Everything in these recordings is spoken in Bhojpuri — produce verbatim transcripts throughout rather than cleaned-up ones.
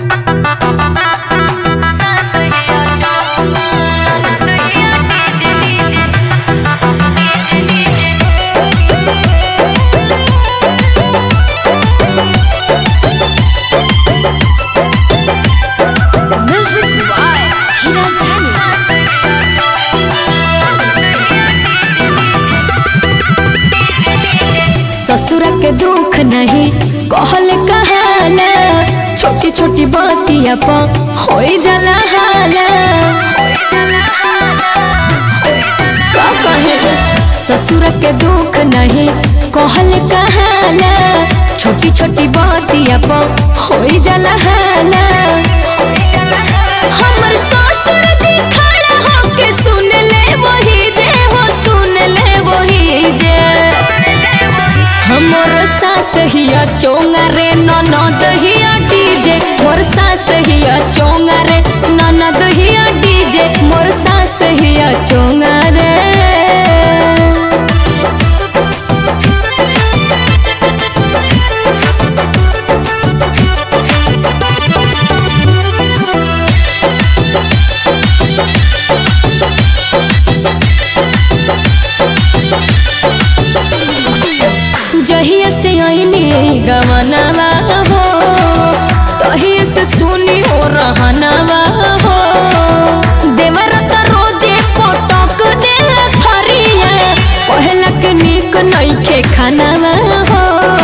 ससुर के दुख नहीं कहल कहाला, छोटी छोटी बातिया पर होई जाला हाला। का कहे ससुर के दुख नहीं कहल कहाला, छोटी छोटी बातिया पर होई जाला हाला। हमर ससुर जी खड़ा होके सुन ले वही जे हो, सुन ले वही जे। हमर सास हिया चोंगा रे ननद हिया डीजे, मोर सास हिया चोंगा रे ननद हिया डीजे, मोर सास हिया चोंगा रे। जहिया से आईनी गवनवा हो, तहिया से सुनी हो रहनवा हो। देवरत रोजे पटक दे थरिया, कहला के निक नइखे खानवा हो।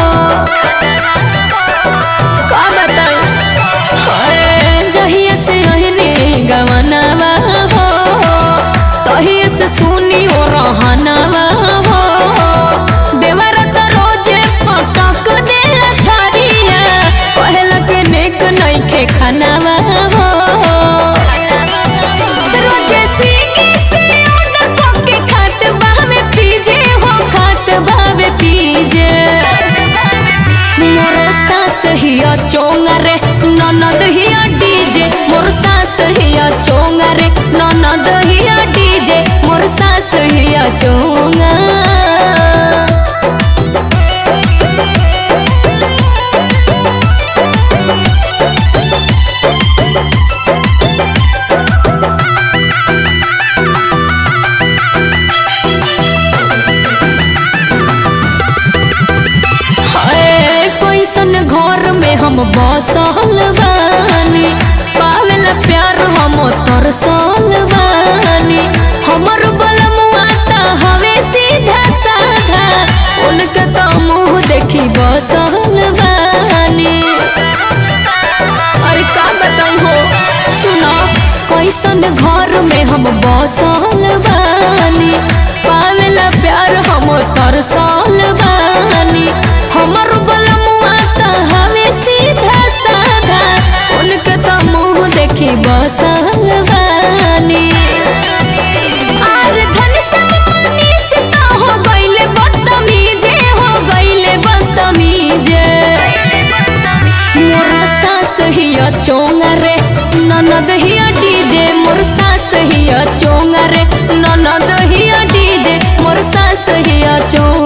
का बताई हाय जहिया से आईनी गवनवा हो, तहिया से सुनी हो रहनवा हो। देवरत रोजे पटक दे थरिया, कहला के निक नइखे खानवा हो। रोजे स्विगी से ऑर्डर करके खात बावे पीजे हो, खात बावे पीजे। मोर सास हिया चोंगा रे ननद हिया डीजे, मोर सास हिया चोंगा रे ननद हिया डीजे, मोर सास हिया चोंगा। घर में हम बसल बानी, पावेला प्यार हम तरसल बानी। हमर बलमुआ ता हवे सीधा साधा, उनके तो मुँह देखी बसल बानी। अरे का बताई हो सुनो, कैसन घर में हम बसल बानी, पावेला प्यार हम तरसल बानी। हमर बलमुआ ता हवे सीधा साधा, उनके तो मुँह देखी बसल बानी। आर धन सम्मानी से ता हो गइले बदतमीजे, हो गइले बदतमीजे। मोर सास हिया चोंगा रे ननद हिया डीजे, मोर सास हिया चोंगा रे ननद हिया डीजे, मोर सास हिया चोंगा।